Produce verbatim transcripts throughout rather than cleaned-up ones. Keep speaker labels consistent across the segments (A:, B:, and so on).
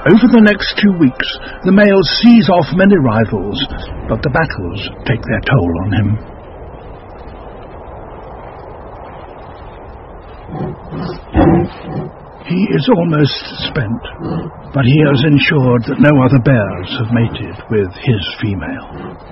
A: Over the next two weeks, the males seize off many rivals, but the battles take their toll on him. He is almost spent, but he has ensured that no other bears have mated with his female.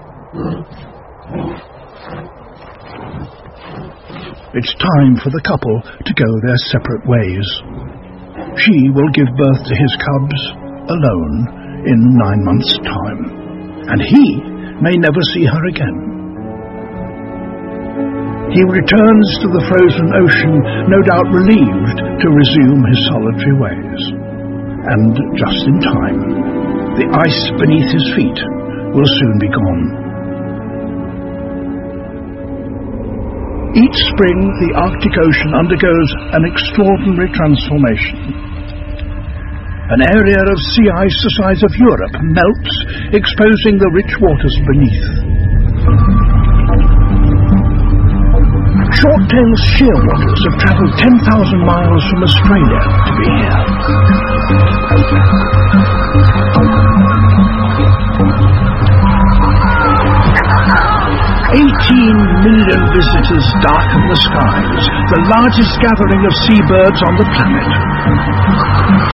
A: It's time for the couple to go their separate ways. She will give birth to his cubs alone in nine months' time, and he may never see her again. He returns to the frozen ocean, no doubt relieved to resume his solitary ways. And just in time, the ice beneath his feet will soon be gone. Each spring, the Arctic Ocean undergoes an extraordinary transformation. An area of sea ice the size of Europe melts, exposing the rich waters beneath. Short-tailed shearwaters have travelled ten thousand miles from Australia to be here. Eighteen million visitors darken the skies, the largest gathering of seabirds on the planet.